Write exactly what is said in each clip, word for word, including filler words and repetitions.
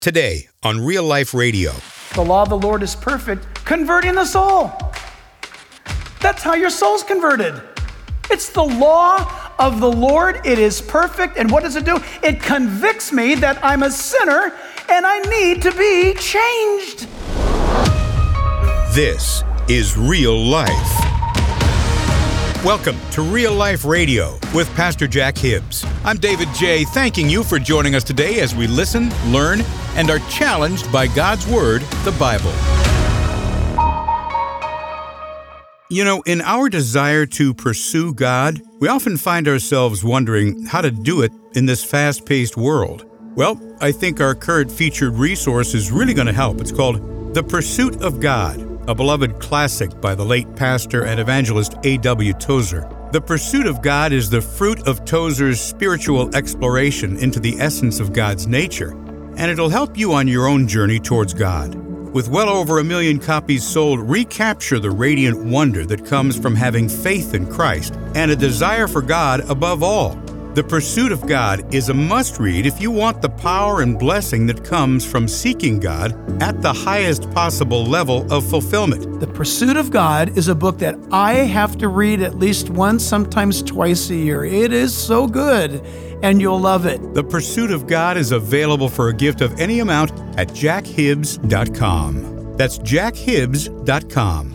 Today on Real Life Radio. The law of the Lord is perfect, converting the soul. That's how your soul's converted. It's the law of the Lord. It is perfect. And what does it do? It convicts me that I'm a sinner and I need to be changed. This is Real Life. Welcome to Real Life Radio with Pastor Jack Hibbs. I'm David J., thanking you for joining us today as we listen, learn, and are challenged by God's Word, the Bible. You know, in our desire to pursue God, we often find ourselves wondering how to do it in this fast-paced world. Well, I think our current featured resource is really going to help. It's called The Pursuit of God, a beloved classic by the late pastor and evangelist A W Tozer. The Pursuit of God is the fruit of Tozer's spiritual exploration into the essence of God's nature, and it'll help you on your own journey towards God. With well over a million copies sold, recapture the radiant wonder that comes from having faith in Christ and a desire for God above all. The Pursuit of God is a must-read if you want the power and blessing that comes from seeking God at the highest possible level of fulfillment. The Pursuit of God is a book that I have to read at least once, sometimes twice a year. It is so good, and you'll love it. The Pursuit of God is available for a gift of any amount at jack hibbs dot com. That's jack hibbs dot com.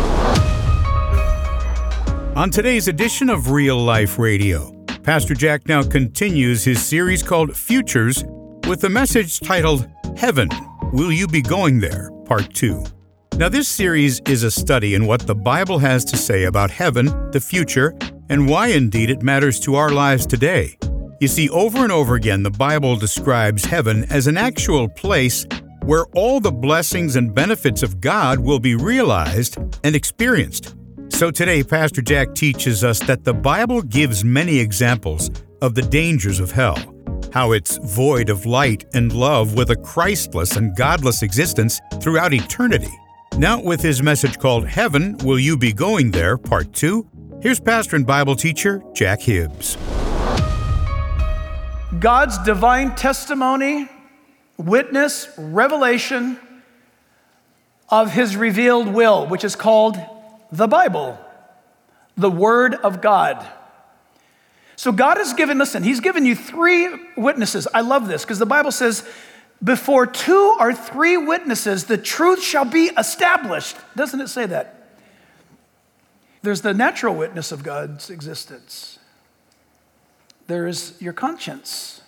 On today's edition of Real Life Radio, Pastor Jack now continues his series called Futures with the message titled, Heaven, Will You Be Going There? Part two. Now this series is a study in what the Bible has to say about heaven, the future, and why indeed it matters to our lives today. You see, over and over again, the Bible describes heaven as an actual place where all the blessings and benefits of God will be realized and experienced. So today, Pastor Jack teaches us that the Bible gives many examples of the dangers of hell, how it's void of light and love with a Christless and godless existence throughout eternity. Now, with his message called Heaven, Will You Be Going There? Part two, here's pastor and Bible teacher Jack Hibbs. God's divine testimony, witness, revelation of His revealed will, which is called the Bible, the Word of God. So God has given, listen, He's given you three witnesses. I love this because the Bible says, before two or three witnesses, the truth shall be established. Doesn't it say that? There's the natural witness of God's existence. There is your conscience,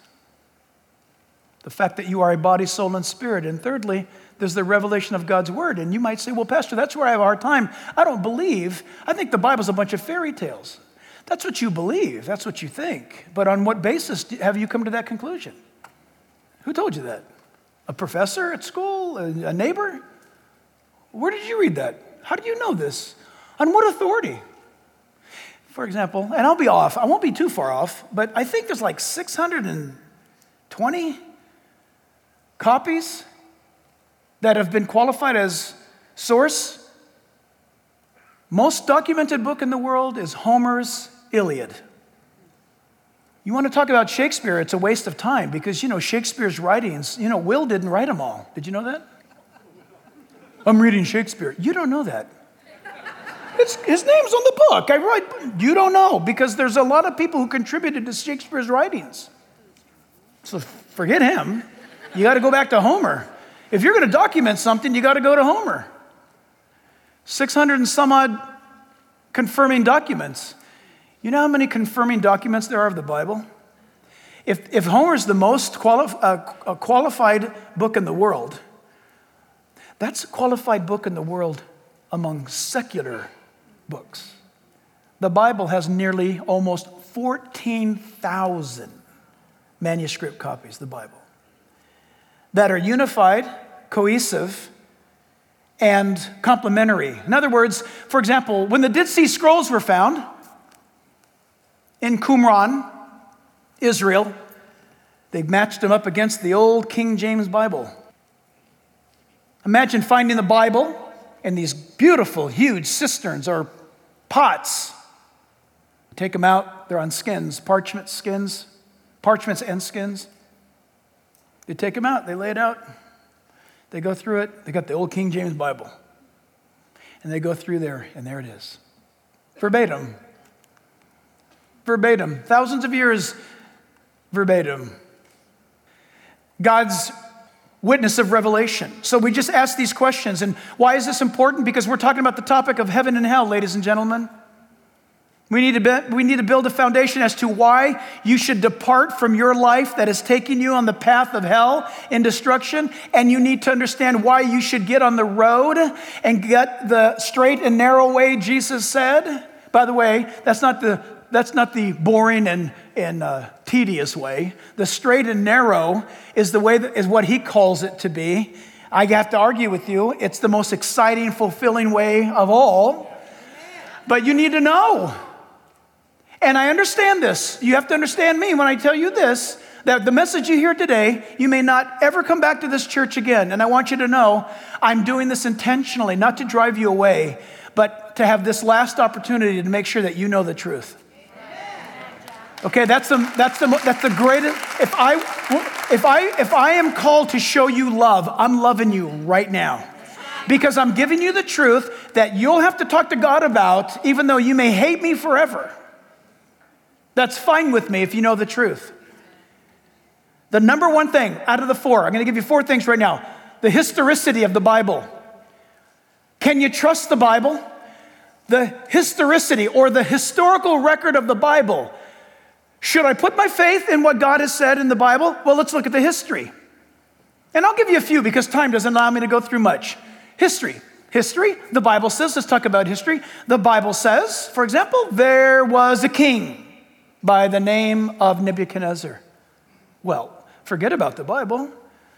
the fact that you are a body, soul, and spirit. And thirdly, there's the revelation of God's Word. And you might say, well, Pastor, that's where I have a hard time. I don't believe. I think the Bible's a bunch of fairy tales. That's what you believe. That's what you think. But on what basis have you come to that conclusion? Who told you that? A professor at school? A, a neighbor? Where did you read that? How do you know this? On what authority? For example, and I'll be off. I won't be too far off, but I think there's like six hundred twenty copies that have been qualified as source. Most documented book in the world is Homer's Iliad. You want to talk about Shakespeare, it's a waste of time because, you know, Shakespeare's writings, you know, Will didn't write them all. Did you know that? I'm reading Shakespeare. You don't know that. It's, his name's on the book. I write. You don't know because there's a lot of people who contributed to Shakespeare's writings. So forget him. You got to go back to Homer. If you're going to document something, you got to go to Homer. six hundred and some odd confirming documents. You know how many confirming documents there are of the Bible? If, if Homer's the most quali- uh, qualified book in the world, that's a qualified book in the world among secular books. The Bible has nearly almost fourteen thousand manuscript copies, the Bible, that are unified, cohesive, and complementary. In other words, for example, when the Dead Sea Scrolls were found in Qumran, Israel, they matched them up against the old King James Bible. Imagine finding the Bible in these beautiful, huge cisterns or pots. Take them out, they're on skins, parchment skins, parchments and skins. They take them out, they lay it out, they go through it. They got the old King James Bible. And they go through there, and there it is. Verbatim. Verbatim. Thousands of years, verbatim. God's witness of revelation. So we just ask these questions. And why is this important? Because we're talking about the topic of heaven and hell, ladies and gentlemen. We need to be, we need to build a foundation as to why you should depart from your life that is taking you on the path of hell and destruction, and you need to understand why you should get on the road and get the straight and narrow way Jesus said. By the way, that's not the that's not the boring and and uh, tedious way. The straight and narrow is the way that is what he calls it to be. I have to argue with you. It's the most exciting, fulfilling way of all. But you need to know. And I understand this. You have to understand me when I tell you this, that the message you hear today, you may not ever come back to this church again. And I want you to know, I'm doing this intentionally, not to drive you away, but to have this last opportunity to make sure that you know the truth. Okay, that's the that's the that's the greatest. If I if I if I am called to show you love, I'm loving you right now. Because I'm giving you the truth that you'll have to talk to God about, even though you may hate me forever. That's fine with me if you know the truth. The number one thing out of the four, I'm going to give you four things right now. The historicity of the Bible. Can you trust the Bible? The historicity or the historical record of the Bible. Should I put my faith in what God has said in the Bible? Well, let's look at the history. And I'll give you a few because time doesn't allow me to go through much. History. History, the Bible says, let's talk about history. The Bible says, for example, there was a king by the name of Nebuchadnezzar. Well, forget about the Bible.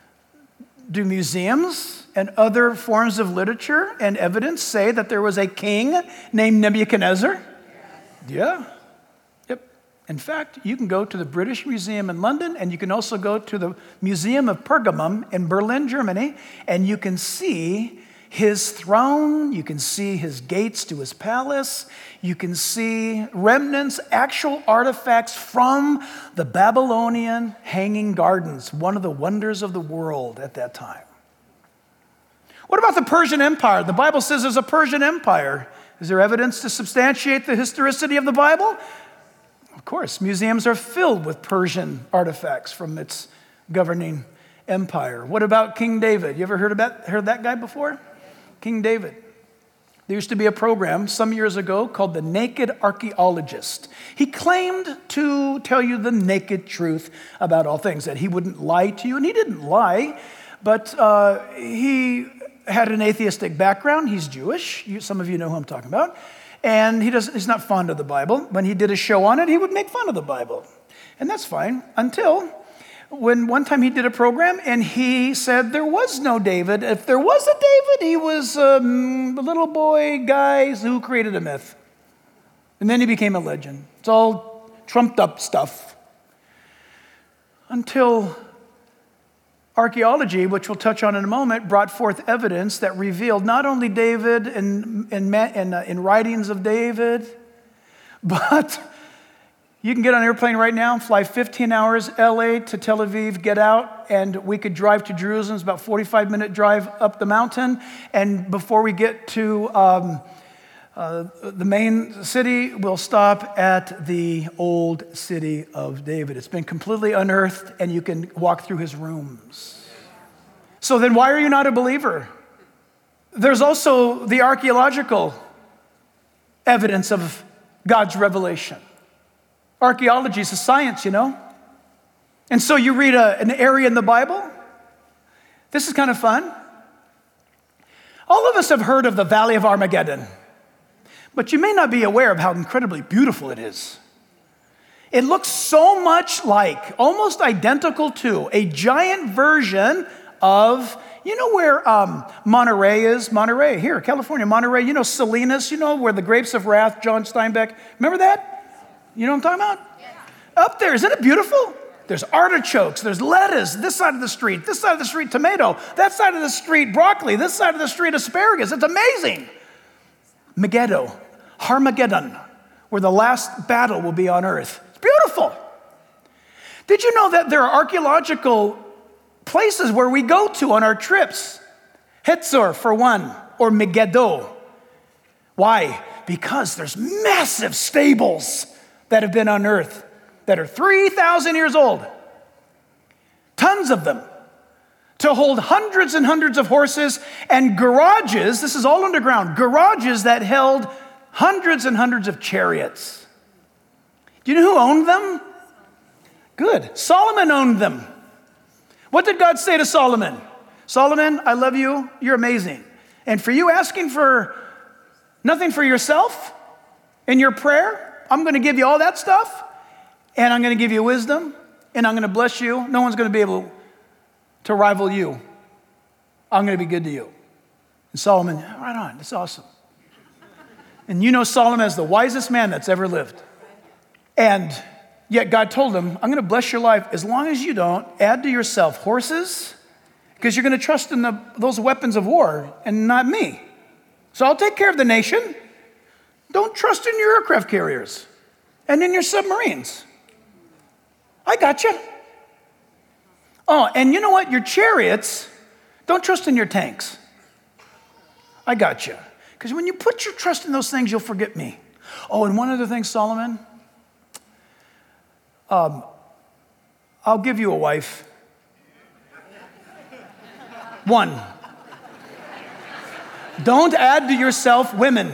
Do museums and other forms of literature and evidence say that there was a king named Nebuchadnezzar? Yeah. Yep. In fact, you can go to the British Museum in London, and you can also go to the Museum of Pergamum in Berlin, Germany, and you can see his throne, you can see his gates to his palace, you can see remnants, actual artifacts from the Babylonian Hanging Gardens, one of the wonders of the world at that time. What about the Persian Empire? The Bible says there's a Persian Empire. Is there evidence to substantiate the historicity of the Bible? Of course, museums are filled with Persian artifacts from its governing empire. What about King David? You ever heard about heard that guy before? King David. There used to be a program some years ago called The Naked Archaeologist. He claimed to tell you the naked truth about all things, that he wouldn't lie to you, and he didn't lie, but uh, he had an atheistic background. He's Jewish. You, some of you know who I'm talking about. And he doesn't, he's not fond of the Bible. When he did a show on it, he would make fun of the Bible. And that's fine, until when one time he did a program and he said there was no David. If there was a David, he was um, a little boy guy who created a myth. And then he became a legend. It's all trumped up stuff. Until archaeology, which we'll touch on in a moment, brought forth evidence that revealed not only David and in, in, in, uh, in writings of David, but you can get on an airplane right now, fly fifteen hours, L A to Tel Aviv, get out, and we could drive to Jerusalem. It's about a forty-five minute drive up the mountain. And before we get to um, uh, the main city, we'll stop at the old city of David. It's been completely unearthed, and you can walk through his rooms. So then why are you not a believer? There's also the archaeological evidence of God's revelation. Archaeology is a science, you know. And so you read a, an area in the Bible. This is kind of fun. All of us have heard of the Valley of Armageddon, but you may not be aware of how incredibly beautiful it is. It looks so much like, almost identical to, a giant version of, you know where um, Monterey is? Monterey, here, California, Monterey. You know Salinas, you know, where the Grapes of Wrath, John Steinbeck. Remember that? You know what I'm talking about? Yeah. Up there, isn't it beautiful? There's artichokes, there's lettuce, this side of the street, this side of the street, tomato, that side of the street, broccoli, this side of the street, asparagus. It's amazing. Megiddo, Armageddon, where the last battle will be on earth. It's beautiful. Did you know that there are archaeological places where we go to on our trips. Hitzor for one, or Megiddo. Why? Because there's massive stables that have been unearthed that are three thousand years old. Tons of them. To hold hundreds and hundreds of horses and garages, this is all underground, garages that held hundreds and hundreds of chariots. Do you know who owned them? Good. Solomon owned them. What did God say to Solomon? Solomon, I love you. You're amazing. And for you asking for nothing for yourself in your prayer, I'm going to give you all that stuff, and I'm going to give you wisdom, and I'm going to bless you. No one's going to be able to rival you. I'm going to be good to you. And Solomon, right on, that's awesome. And you know Solomon as the wisest man that's ever lived. And yet God told him, I'm going to bless your life as long as you don't add to yourself horses, because you're going to trust in the, those weapons of war and not me. So I'll take care of the nation. Don't trust in your aircraft carriers and in your submarines. I got you. Oh, and you know what? Your chariots, don't trust in your tanks. I got you. Because when you put your trust in those things, you'll forget me. Oh, and one other thing, Solomon. Um, I'll give you a wife. One. Don't add to yourself women.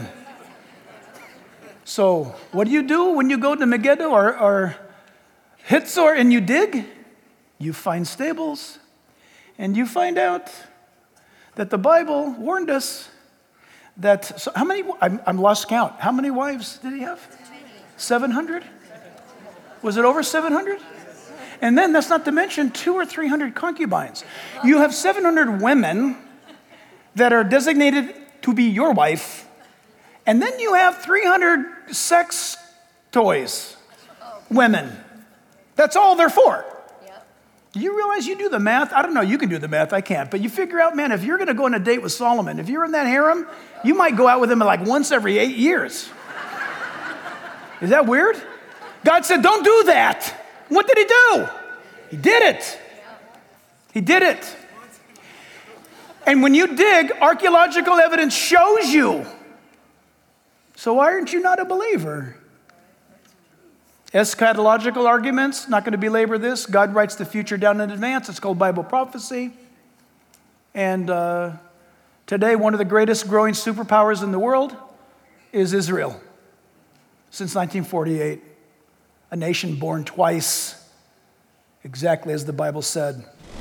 So what do you do when you go to Megiddo or, or Hitzor and you dig? You find stables, and you find out that the Bible warned us that, so how many, I'm, I'm lost count. How many wives did he have? seven hundred? Was it over seven hundred? And then that's not to mention two or three hundred concubines. You have seven hundred women that are designated to be your wife, and then you have three hundred sex toys, women. That's all they're for. Do you realize you do the math? I don't know, you can do the math, I can't. But you figure out, man, if you're going to go on a date with Solomon, if you're in that harem, you might go out with him like once every eight years. Is that weird? God said, don't do that. What did he do? He did it. He did it. And when you dig, archaeological evidence shows you. So why aren't you not a believer? Eschatological arguments, not going to belabor this. God writes the future down in advance. It's called Bible prophecy. And uh, today, one of the greatest growing superpowers in the world is Israel. Since nineteen forty-eight, a nation born twice, exactly as the Bible said.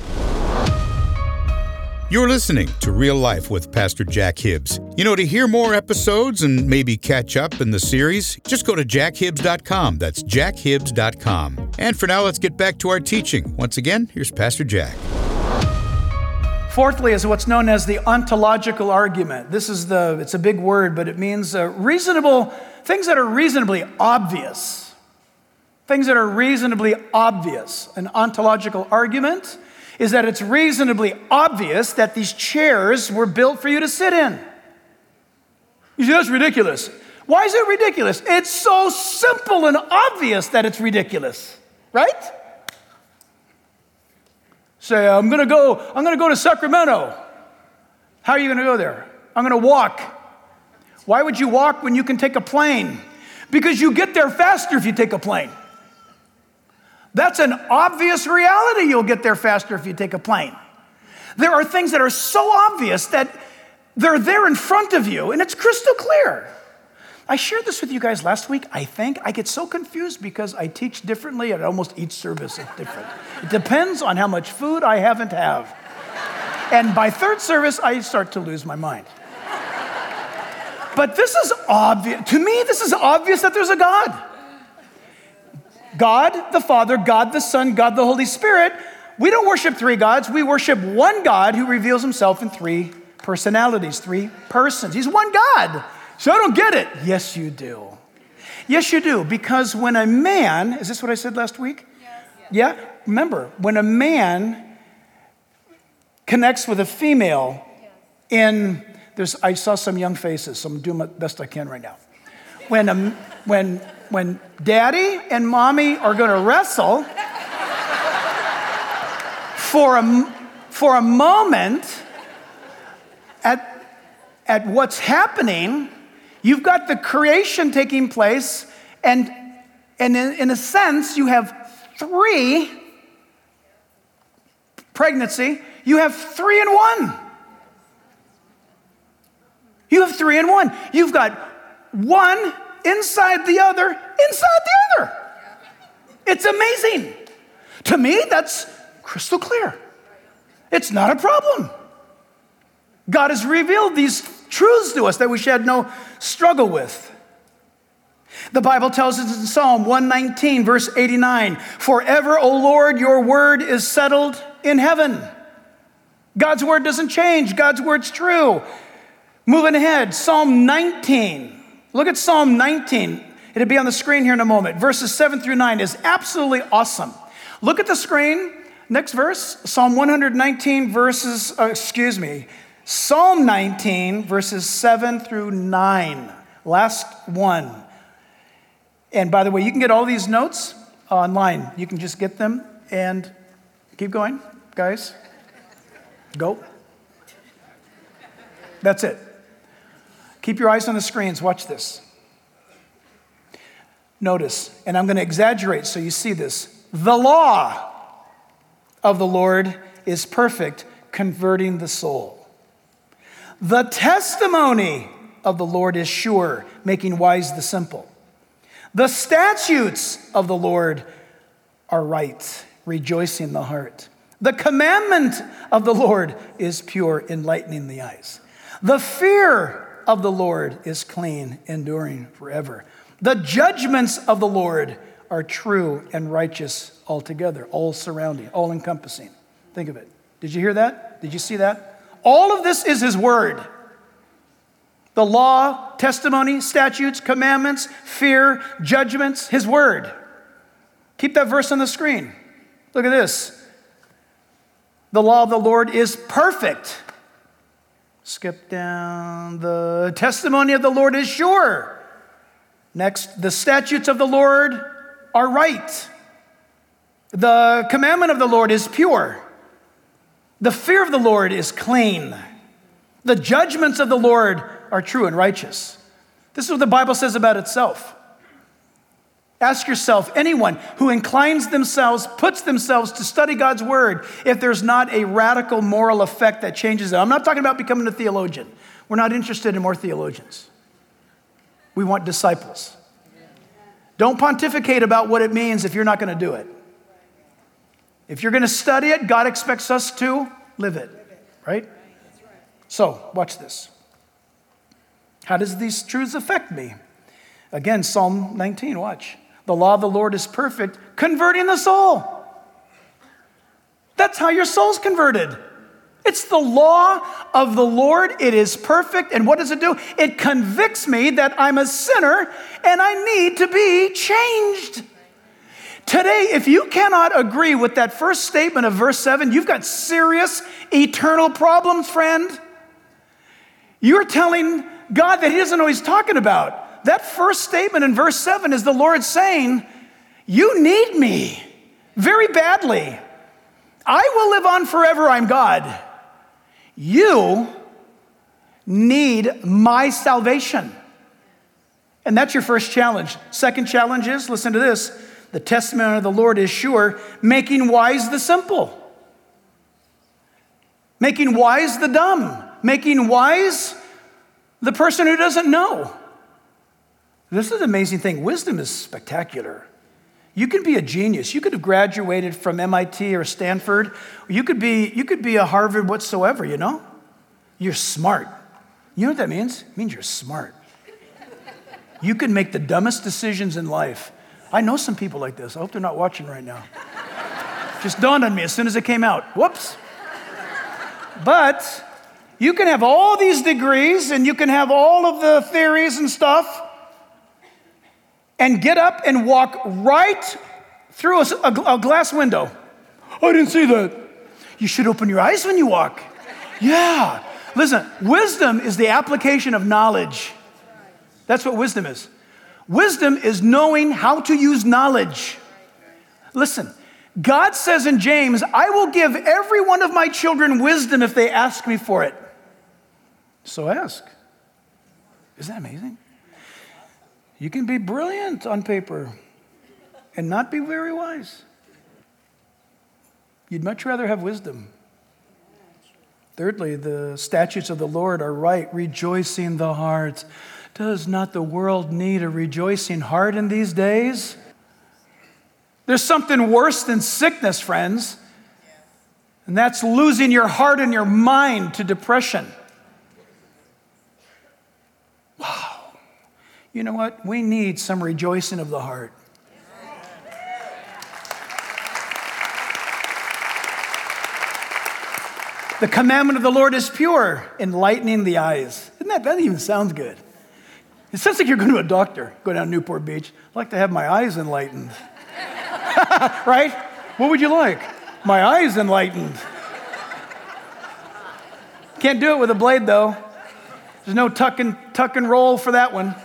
You're listening to Real Life with Pastor Jack Hibbs. You know, to hear more episodes and maybe catch up in the series, just go to jack hibbs dot com. That's jack hibbs dot com. And for now, let's get back to our teaching. Once again, here's Pastor Jack. Fourthly is what's known as the ontological argument. This is the, it's a big word, but it means uh, reasonable, things that are reasonably obvious. Things that are reasonably obvious. An ontological argument is that it's reasonably obvious that these chairs were built for you to sit in. You say, that's ridiculous. Why is it ridiculous? It's so simple and obvious that it's ridiculous, right? Say, I'm gonna go, I'm gonna go to Sacramento. How are you gonna go there? I'm gonna walk. Why would you walk when you can take a plane? Because you get there faster if you take a plane. That's an obvious reality. You'll get there faster if you take a plane. There are things that are so obvious that they're there in front of you, and it's crystal clear. I shared this with you guys last week, I think. I get so confused because I teach differently at almost each service is different. It depends on how much food I haven't have. And by third service, I start to lose my mind. But this is obvious. To me, this is obvious that there's a God. God the Father, God the Son, God the Holy Spirit. We don't worship three gods. We worship one God who reveals himself in three personalities, three persons. He's one God. So I don't get it. Yes, you do. Yes, you do. Because when a man, is this what I said last week? Yes. Yeah? Remember, when a man connects with a female in, there's, I saw some young faces, so I'm doing my best I can right now. When a, when When daddy and mommy are going to wrestle for a, for a moment at, at what's happening, you've got the creation taking place, and, and in, in a sense, you have three pregnancy, you have three in one. You have three in one. You've got one inside the other, inside the other. It's amazing. To me, that's crystal clear. It's not a problem. God has revealed these truths to us that we should have no struggle with. The Bible tells us in Psalm one nineteen, verse eighty-nine, forever, O Lord, your word is settled in heaven. God's word doesn't change. God's word's true. Moving ahead, Psalm nineteen. Look at Psalm nineteen. It'll be on the screen here in a moment. Verses seven through nine is absolutely awesome. Look at the screen. Next verse, Psalm one nineteen, verses, uh, excuse me, Psalm nineteen, verses seven through nine. Last one. And by the way, you can get all these notes online. You can just get them and keep going, guys. Go. That's it. Keep your eyes on the screens. Watch this. Notice, and I'm going to exaggerate so you see this. The law of the Lord is perfect, converting the soul. The testimony of the Lord is sure, making wise the simple. The statutes of the Lord are right, rejoicing the heart. The commandment of the Lord is pure, enlightening the eyes. The fear of the Lord is clean, enduring forever. The judgments of the Lord are true and righteous altogether, all surrounding, all encompassing. Think of it. Did you hear that? Did you see that? All of this is his word. The law, testimony, statutes, commandments, fear, judgments, his word. Keep that verse on the screen. Look at this. The law of the Lord is perfect. Skip down. The testimony of the Lord is sure. Next, the statutes of the Lord are right. The commandment of the Lord is pure. The fear of the Lord is clean. The judgments of the Lord are true and righteous. This is what the Bible says about itself. Ask yourself, anyone who inclines themselves, puts themselves to study God's word, if there's not a radical moral effect that changes it. I'm not talking about becoming a theologian. We're not interested in more theologians. We want disciples. Don't pontificate about what it means if you're not going to do it. If you're going to study it, God expects us to live it, right? So, watch this. How does these truths affect me? Again, Psalm nineteen, watch. The law of the Lord is perfect, converting the soul. That's how your soul's converted. It's the law of the Lord. It is perfect. And what does it do? It convicts me that I'm a sinner and I need to be changed. Today, if you cannot agree with that first statement of verse seven, you've got serious eternal problems, friend. You're telling God that he doesn't know what he's talking about. That first statement in verse seven is the Lord saying, you need me very badly. I will live on forever, I'm God. You need my salvation. And that's your first challenge. Second challenge is, listen to this, the testimony of the Lord is sure, making wise the simple. Making wise the dumb. Making wise the person who doesn't know. This is an amazing thing. Wisdom is spectacular. You can be a genius. You could have graduated from M I T or Stanford. You could be, you could be a Harvard whatsoever, you know? You're smart. You know what that means? It means you're smart. You can make the dumbest decisions in life. I know some people like this. I hope they're not watching right now. Just dawned on me as soon as it came out. Whoops. But you can have all these degrees and you can have all of the theories and stuff and get up and walk right through a, a, a glass window. I didn't see that. You should open your eyes when you walk. Yeah. Listen, wisdom is the application of knowledge. That's what wisdom is. Wisdom is knowing how to use knowledge. Listen, God says in James, I will give every one of my children wisdom if they ask me for it. So ask. Isn't that amazing? You can be brilliant on paper and not be very wise. You'd much rather have wisdom. Thirdly, the statutes of the Lord are right, rejoicing the heart. Does not the world need a rejoicing heart in these days? There's something worse than sickness, friends, and that's losing your heart and your mind to depression. Wow. You know what? We need some rejoicing of the heart. The commandment of the Lord is pure, enlightening the eyes. Isn't that, that even sounds good. It sounds like you're going to a doctor, go down to Newport Beach. I'd like to have my eyes enlightened. Right? What would you like? My eyes enlightened. Can't do it with a blade, though. There's no tuck and, tuck and roll for that one.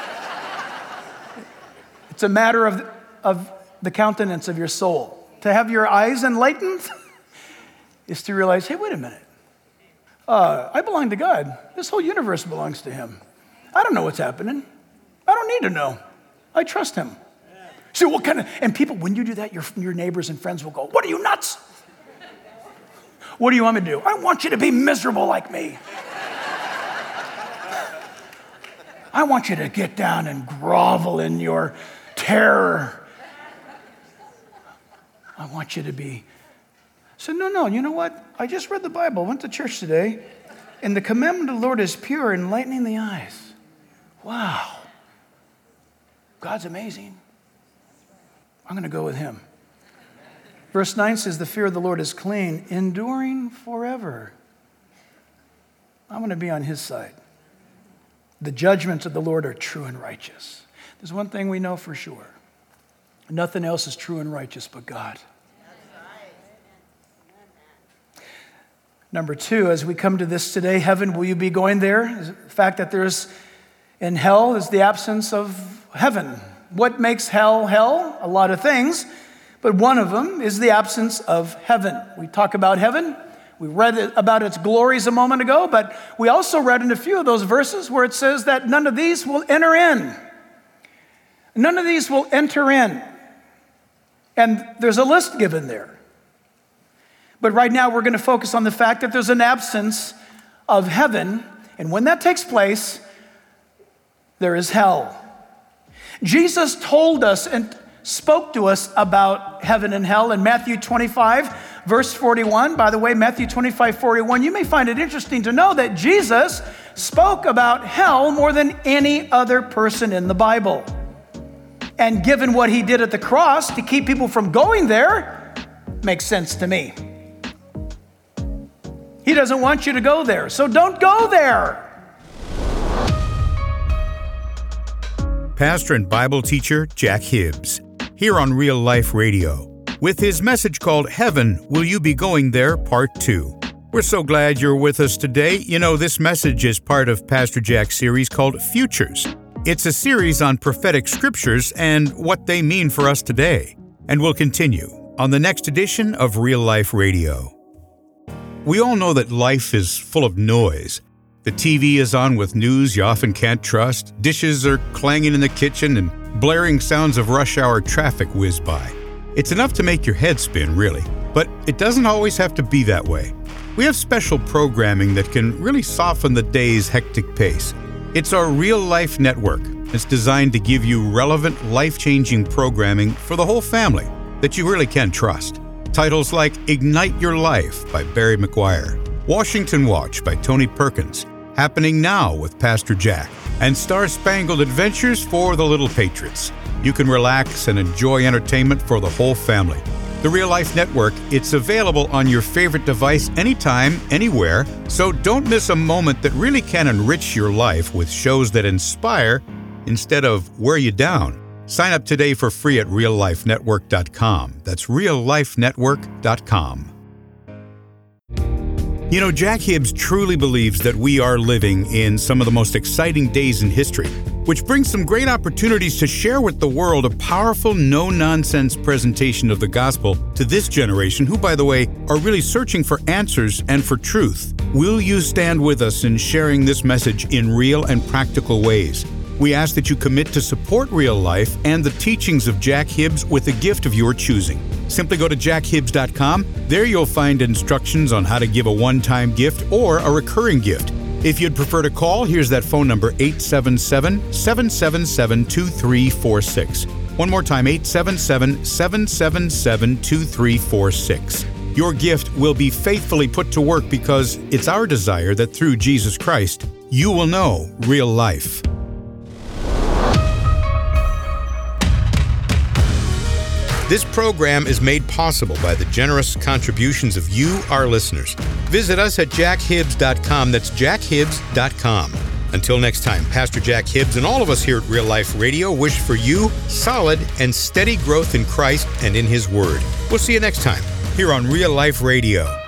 It's a matter of, of the countenance of your soul. To have your eyes enlightened is to realize, hey, wait a minute. Uh, I belong to God. This whole universe belongs to Him. I don't know what's happening. I don't need to know. I trust Him. So what kind of, and people, when you do that, your, your neighbors and friends will go, what are you, nuts? What do you want me to do? I want you to be miserable like me. I want you to get down and grovel in your terror. I want you to be. So no, no, you know what? I just read the Bible, went to church today, and the commandment of the Lord is pure, enlightening the eyes. Wow. God's amazing. I'm going to go with Him. Verse nine says, the fear of the Lord is clean, enduring forever. I'm going to be on His side. The judgments of the Lord are true and righteous. There's one thing we know for sure. Nothing else is true and righteous but God. Number two, as we come to this today, heaven, will you be going there? The fact that there's in hell is the absence of heaven. What makes hell hell? A lot of things, but one of them is the absence of heaven. We talk about heaven. We read about its glories a moment ago, but we also read in a few of those verses where it says that none of these will enter in. None of these will enter in. And there's a list given there. But right now we're going to focus on the fact that there's an absence of heaven, and when that takes place, there is hell. Jesus told us and spoke to us about heaven and hell in Matthew twenty-five, verse forty-one. By the way, Matthew twenty-five, forty-one, you may find it interesting to know that Jesus spoke about hell more than any other person in the Bible. And given what He did at the cross to keep people from going there, makes sense to me. He doesn't want you to go there, so don't go there. Pastor and Bible teacher Jack Hibbs, here on Real Life Radio, with his message called Heaven, Will You Be Going There? Part two. We're so glad you're with us today. You know, this message is part of Pastor Jack's series called Futures. It's a series on prophetic scriptures and what they mean for us today. And we'll continue on the next edition of Real Life Radio. We all know that life is full of noise. The T V is on with news you often can't trust, dishes are clanging in the kitchen, and blaring sounds of rush hour traffic whiz by. It's enough to make your head spin, really. But it doesn't always have to be that way. We have special programming that can really soften the day's hectic pace. It's our Real Life Network. It's designed to give you relevant, life-changing programming for the whole family that you really can trust. Titles like Ignite Your Life by Barry McGuire, Washington Watch by Tony Perkins, Happening Now with Pastor Jack, and Star Spangled Adventures for the Little Patriots. You can relax and enjoy entertainment for the whole family. The Real Life Network, it's available on your favorite device anytime, anywhere, so don't miss a moment that really can enrich your life with shows that inspire instead of wear you down. Sign up today for free at real life network dot com. That's real life network dot com. You know, Jack Hibbs truly believes that we are living in some of the most exciting days in history. which brings some great opportunities to share with the world a powerful, no-nonsense presentation of the gospel to this generation who, by the way, are really searching for answers and for truth. Will you stand with us in sharing this message in real and practical ways? We ask that you commit to support Real Life and the teachings of Jack Hibbs with a gift of your choosing. Simply go to jack hibbs dot com. There you'll find instructions on how to give a one-time gift or a recurring gift. If you'd prefer to call, here's that phone number, eight seven seven, seven seven seven, two three four six. One more time, eight seven seven, seven seven seven, two three four six. Your gift will be faithfully put to work because it's our desire that through Jesus Christ, you will know real life. This program is made possible by the generous contributions of you, our listeners. Visit us at jack hibbs dot com. That's jack hibbs dot com. Until next time, Pastor Jack Hibbs and all of us here at Real Life Radio wish for you solid and steady growth in Christ and in His Word. We'll see you next time here on Real Life Radio.